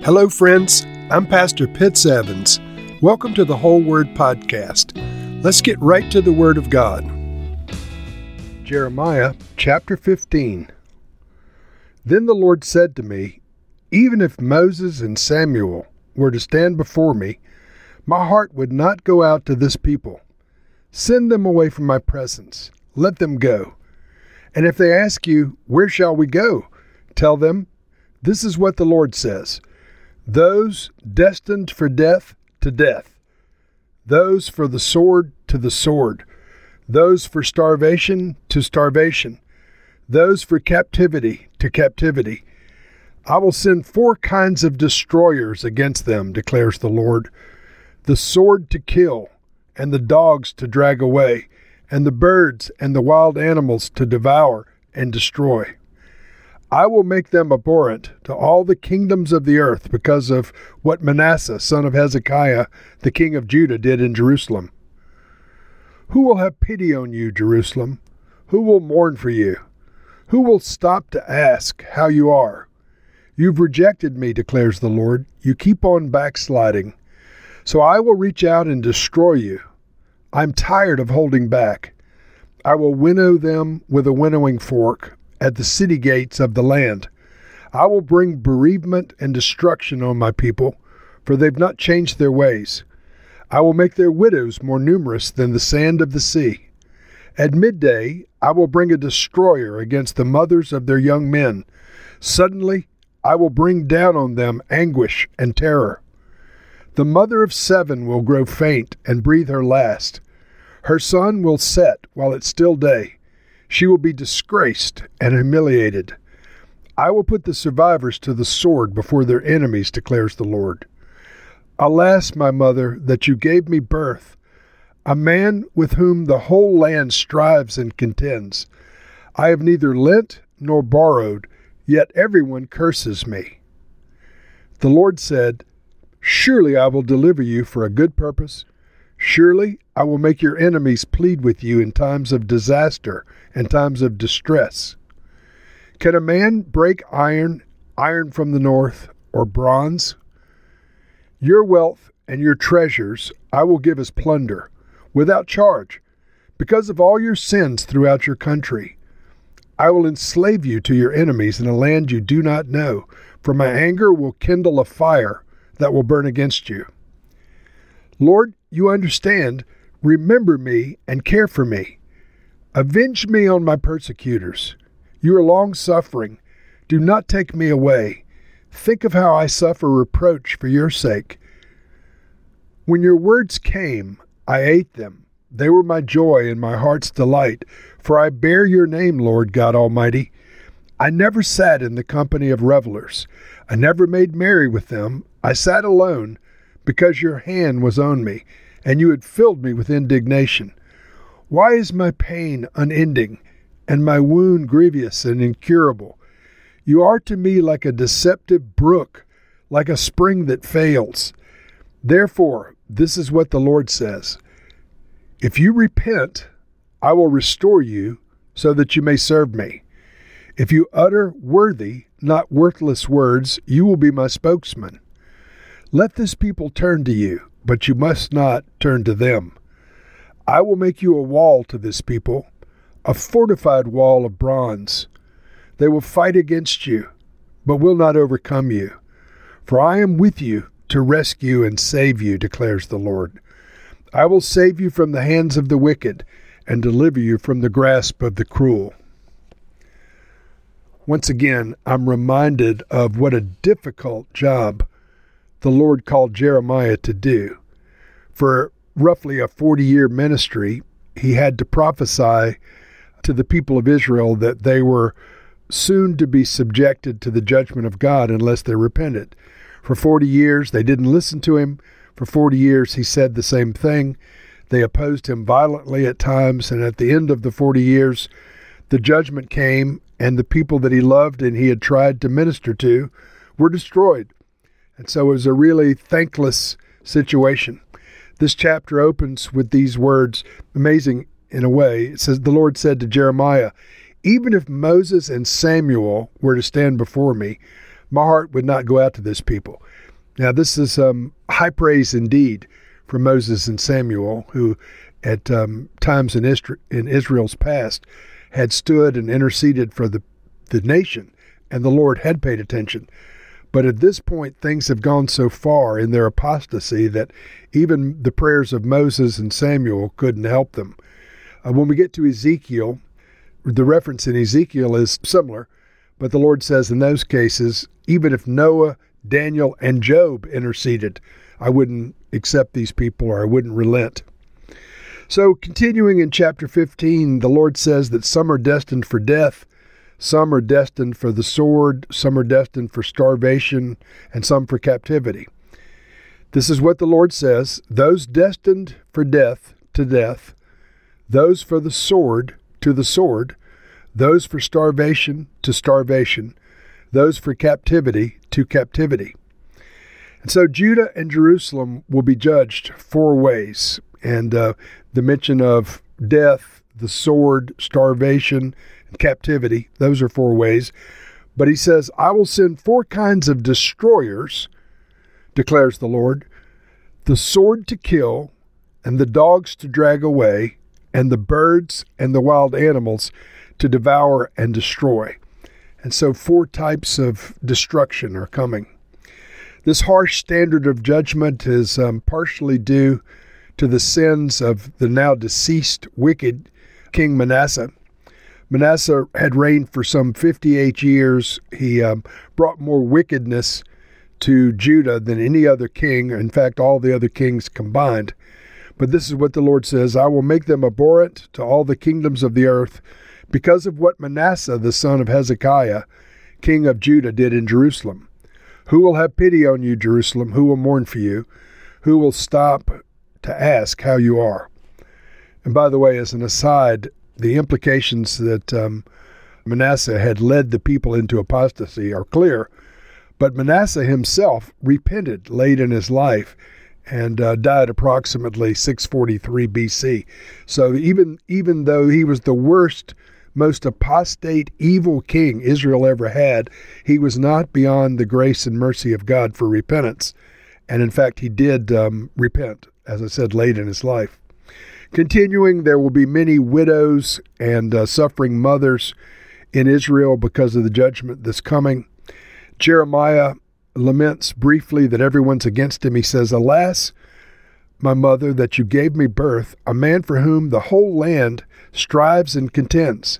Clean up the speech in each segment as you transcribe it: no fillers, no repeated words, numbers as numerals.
Hello, friends. I'm Pastor Pitts Evans. Welcome to the Whole Word Podcast. Let's get right to the Word of God. Jeremiah chapter 15. Then the Lord said to me, even if Moses and Samuel were to stand before me, my heart would not go out to this people. Send them away from my presence. Let them go. And if they ask you, where shall we go? Tell them, this is what the Lord says. Those destined for death, to death. Those for the sword, to the sword. Those for starvation, to starvation. Those for captivity, to captivity. I will send 4 kinds of destroyers against them, declares the Lord. The sword to kill, and the dogs to drag away, and the birds and the wild animals to devour and destroy. I will make them abhorrent to all the kingdoms of the earth because of what Manasseh, son of Hezekiah, the king of Judah, did in Jerusalem. Who will have pity on you, Jerusalem? Who will mourn for you? Who will stop to ask how you are? You've rejected me, declares the Lord. You keep on backsliding. So I will reach out and destroy you. I'm tired of holding back. I will winnow them with a winnowing fork at the city gates of the land. I will bring bereavement and destruction on my people, for they've not changed their ways. I will make their widows more numerous than the sand of the sea. At midday, I will bring a destroyer against the mothers of their young men. Suddenly, I will bring down on them anguish and terror. The mother of 7 will grow faint and breathe her last. Her sun will set while it's still day. She will be disgraced and humiliated. I will put the survivors to the sword before their enemies, declares the Lord. Alas, my mother, that you gave me birth, a man with whom the whole land strives and contends. I have neither lent nor borrowed, yet everyone curses me. The Lord said, surely I will deliver you for a good purpose. Surely I will make your enemies plead with you in times of disaster and times of distress. Can a man break iron from the north, or bronze? Your wealth and your treasures I will give as plunder, without charge, because of all your sins throughout your country. I will enslave you to your enemies in a land you do not know, for my anger will kindle a fire that will burn against you. Lord, you understand. Remember me and care for me. Avenge me on my persecutors. You are long-suffering. Do not take me away. Think of how I suffer reproach for your sake. When your words came, I ate them. They were my joy and my heart's delight, for I bear your name, Lord God Almighty. I never sat in the company of revelers. I never made merry with them. I sat alone, because your hand was on me, and you had filled me with indignation. Why is my pain unending, and my wound grievous and incurable? You are to me like a deceptive brook, like a spring that fails. Therefore, this is what the Lord says. If you repent, I will restore you, so that you may serve me. If you utter worthy, not worthless words, you will be my spokesman. Let this people turn to you, but you must not turn to them. I will make you a wall to this people, a fortified wall of bronze. They will fight against you, but will not overcome you. For I am with you to rescue and save you, declares the Lord. I will save you from the hands of the wicked and deliver you from the grasp of the cruel. Once again, I'm reminded of what a difficult job the Lord called Jeremiah to do. For roughly a 40-year ministry, he had to prophesy to the people of Israel that they were soon to be subjected to the judgment of God unless they repented. For 40 years, they didn't listen to him. For 40 years, he said the same thing. They opposed him violently at times, and at the end of the 40 years, the judgment came, and the people that he loved and he had tried to minister to were destroyed. And so it was a really thankless situation. This chapter opens with these words, amazing in a way. It says, the Lord said to Jeremiah, even if Moses and Samuel were to stand before me, my heart would not go out to this people. Now, this is high praise indeed for Moses and Samuel, who at times in Israel's past had stood and interceded for the nation, and the Lord had paid attention. But at this point, things have gone so far in their apostasy that even the prayers of Moses and Samuel couldn't help them. When we get to Ezekiel, the reference in Ezekiel is similar, but the Lord says in those cases, even if Noah, Daniel, and Job interceded, I wouldn't accept these people, or I wouldn't relent. So continuing in chapter 15, the Lord says that some are destined for death, some are destined for the sword, some are destined for starvation, and some for captivity. This is what the Lord says: those destined for death, to death; those for the sword, to the sword; those for starvation, to starvation; those for captivity, to captivity. And so Judah and Jerusalem will be judged 4 ways. And the mention of death, the sword, starvation, and captivity, those are 4 ways. But he says, I will send 4 kinds of destroyers, declares the Lord: the sword to kill, and the dogs to drag away, and the birds and the wild animals to devour and destroy. And so 4 types of destruction are coming. This harsh standard of judgment is partially due to the sins of the now deceased wicked King Manasseh. Manasseh had reigned for some 58 years. He brought more wickedness to Judah than any other king, in fact, all the other kings combined. But this is what the Lord says: I will make them abhorrent to all the kingdoms of the earth because of what Manasseh, the son of Hezekiah, king of Judah, did in Jerusalem. Who will have pity on you, Jerusalem? Who will mourn for you? Who will stop to ask how you are? And by the way, as an aside, the implications that Manasseh had led the people into apostasy are clear, but Manasseh himself repented late in his life and died approximately 643 BC. So even though he was the worst, most apostate, evil king Israel ever had, he was not beyond the grace and mercy of God for repentance. And in fact, he did repent, as I said, late in his life. Continuing, there will be many widows and suffering mothers in Israel because of the judgment that's coming. Jeremiah laments briefly that everyone's against him. He says, Alas, my mother, that you gave me birth, a man for whom the whole land strives and contends.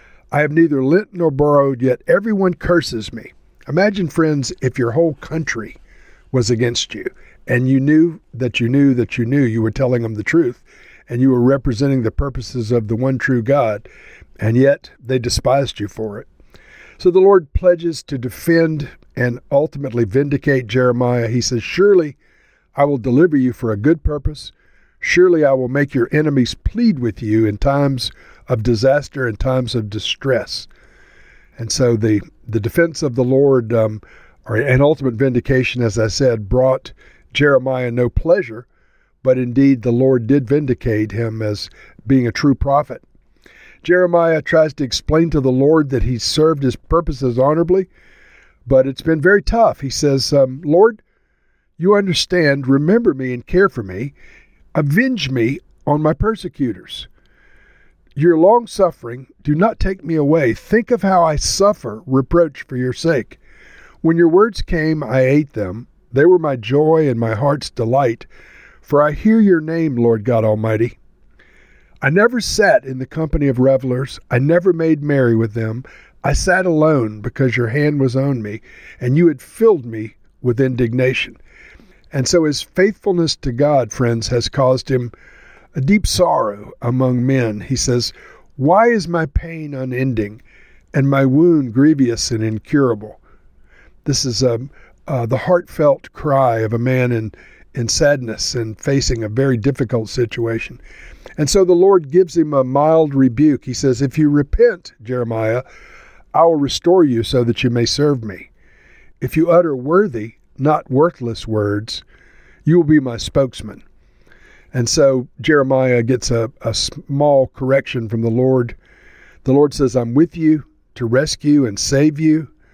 I have neither lent nor borrowed, yet everyone curses me. Imagine, friends, if your whole country was against you, and you knew that you knew that you knew you were telling them the truth, and you were representing the purposes of the one true God, and yet they despised you for it. So the Lord pledges to defend and ultimately vindicate Jeremiah. He says, Surely I will deliver you for a good purpose. Surely I will make your enemies plead with you in times of disaster and times of distress. And so the defense of the Lord and ultimate vindication, as I said, brought Jeremiah no pleasure, but indeed the Lord did vindicate him as being a true prophet. Jeremiah tries to explain to the Lord that he served his purposes honorably, but it's been very tough. He says, Lord, you understand, remember me and care for me. Avenge me on my persecutors. Your long-suffering, do not take me away. Think of how I suffer reproach for your sake. When your words came, I ate them. They were my joy and my heart's delight. For I hear your name, Lord God Almighty. I never sat in the company of revelers. I never made merry with them. I sat alone because your hand was on me, and you had filled me with indignation. And so his faithfulness to God, friends, has caused him a deep sorrow among men. He says, Why is my pain unending, and my wound grievous and incurable? This is the heartfelt cry of a man in sadness and facing a very difficult situation. And so the Lord gives him a mild rebuke. He says, If you repent, Jeremiah, I will restore you so that you may serve me. If you utter worthy, not worthless words, you will be my spokesman. And so Jeremiah gets a small correction from the Lord. The Lord says, I'm with you to rescue and save you.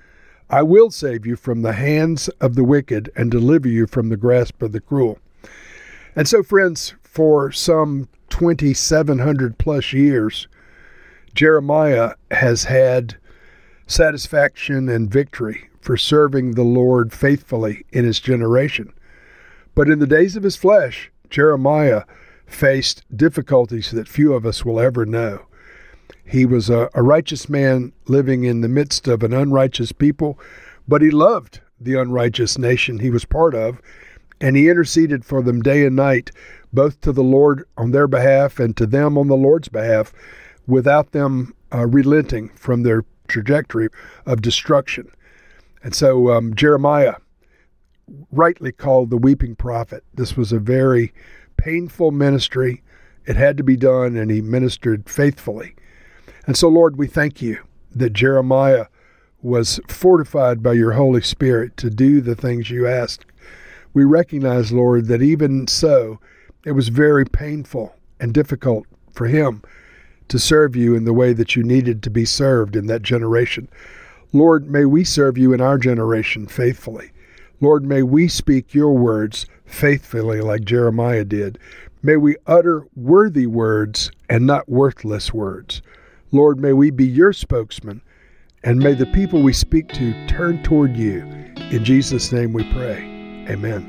I will save you from the hands of the wicked and deliver you from the grasp of the cruel. And so, friends, for some 2,700 plus years, Jeremiah has had satisfaction and victory for serving the Lord faithfully in his generation. But in the days of his flesh, Jeremiah faced difficulties that few of us will ever know. He was a righteous man living in the midst of an unrighteous people, but he loved the unrighteous nation he was part of, and he interceded for them day and night, both to the Lord on their behalf and to them on the Lord's behalf, without them relenting from their trajectory of destruction. And so Jeremiah, rightly called the weeping prophet, this was a very painful ministry. It had to be done, and he ministered faithfully. And so, Lord, we thank you that Jeremiah was fortified by your Holy Spirit to do the things you asked. We recognize, Lord, that even so, it was very painful and difficult for him to serve you in the way that you needed to be served in that generation. Lord, may we serve you in our generation faithfully. Lord, may we speak your words faithfully like Jeremiah did. May we utter worthy words and not worthless words. Lord, may we be your spokesman, and may the people we speak to turn toward you. In Jesus' name we pray. Amen.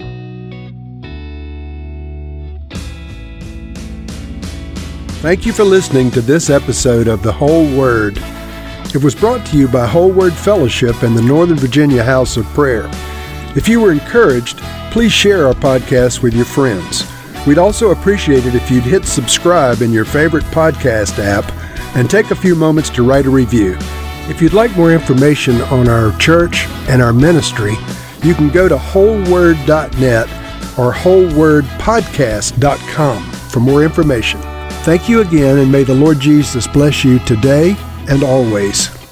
Thank you for listening to this episode of The Whole Word. It was brought to you by Whole Word Fellowship and the Northern Virginia House of Prayer. If you were encouraged, please share our podcast with your friends. We'd also appreciate it if you'd hit subscribe in your favorite podcast app and take a few moments to write a review. If you'd like more information on our church and our ministry, you can go to wholeword.net or wholewordpodcast.com for more information. Thank you again, and may the Lord Jesus bless you today and always.